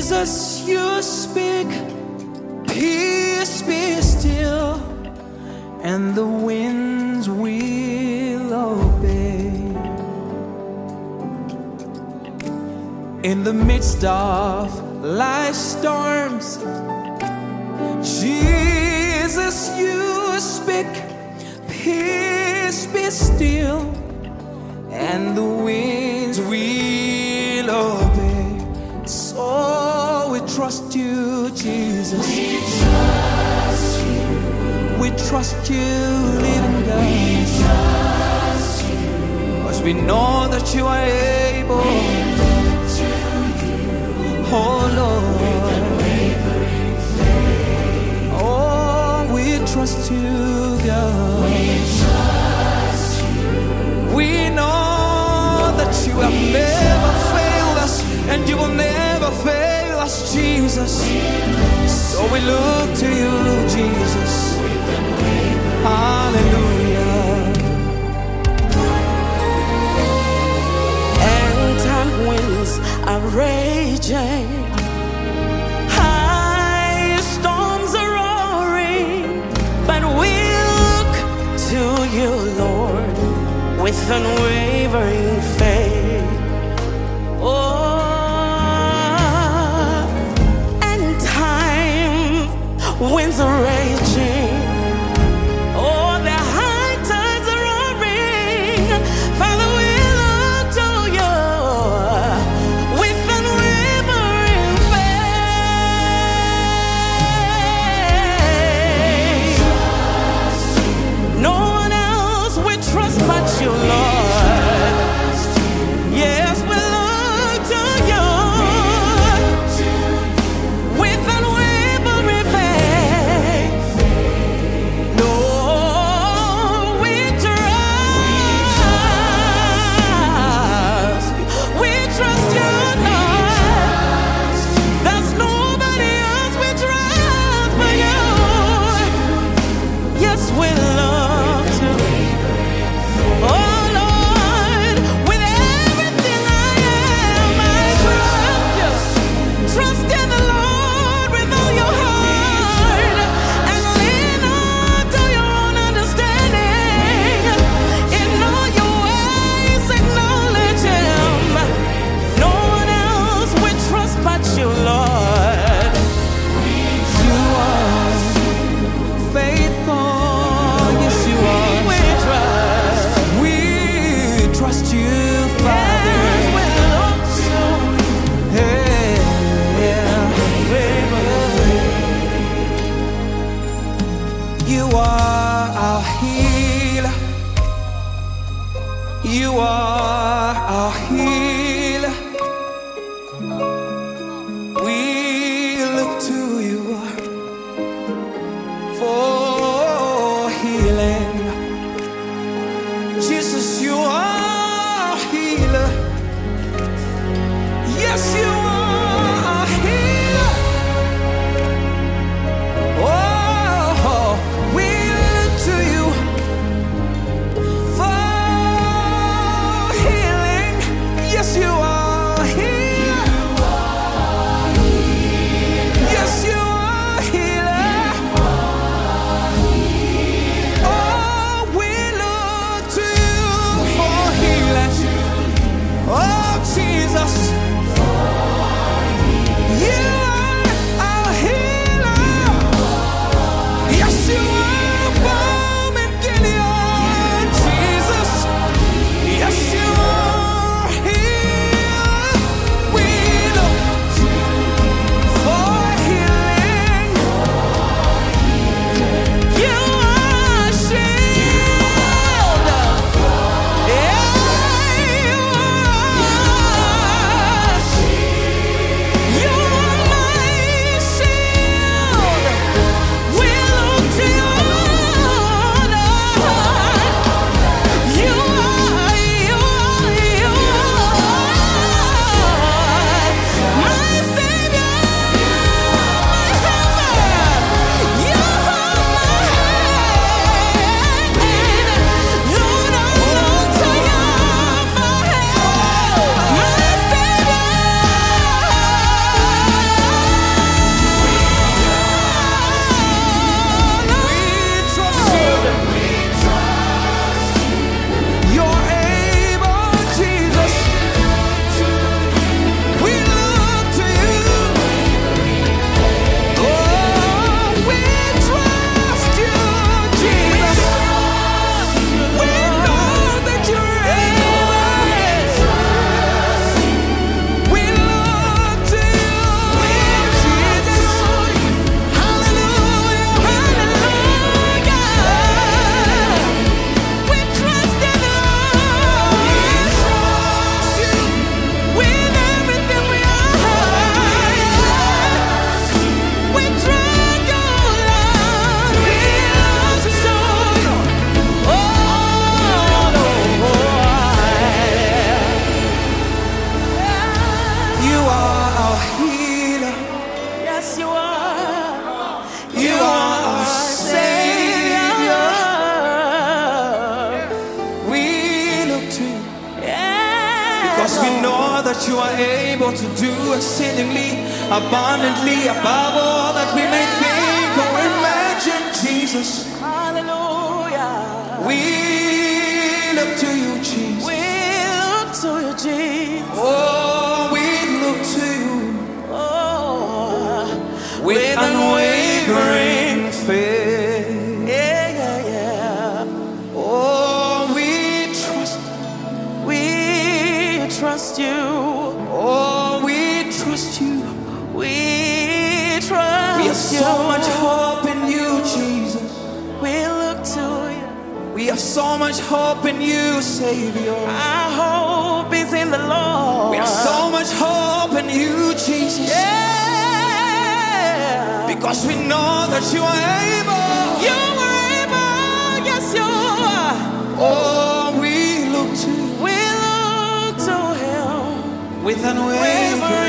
Jesus, you speak, peace be still, and the winds will obey. In the midst of life's storms, Jesus, you speak, peace be still, and the winds will obey. So we trust you, Jesus. We trust you. We trust you, living God. We trust you. 'Cause we know that you are able. We look to you. Oh Lord. Oh, we trust you, God. We trust you. We know that you have never failed us, and you will never fail us, Jesus. So we look to you, Jesus. Hallelujah. End-time winds are raging, high storms are roaring, but we look to you, Lord, with unwavering faith. Oh, and time winds are raging. Oh, the high tides are roaring. Father, we look to you with unwavering faith. No one else we trust but you, Lord. Yes, we look to that you are able to do exceedingly abundantly above all that we may think or imagine, Jesus. Hallelujah. We look to you, Jesus. We look to you, Jesus. Oh, we look to you. Oh, With unwavering faith. Yeah, yeah, yeah. Oh, we trust. We trust you. Oh, we trust you. We trust We have so much hope in you, Jesus. We look to you. We have so much hope in you, Savior. Our hope is in the Lord. We have so much hope in you, Jesus. Yeah. Because we know that you are able. You are able. Yes, you are. Oh, we look to you We look to Him. with unwavering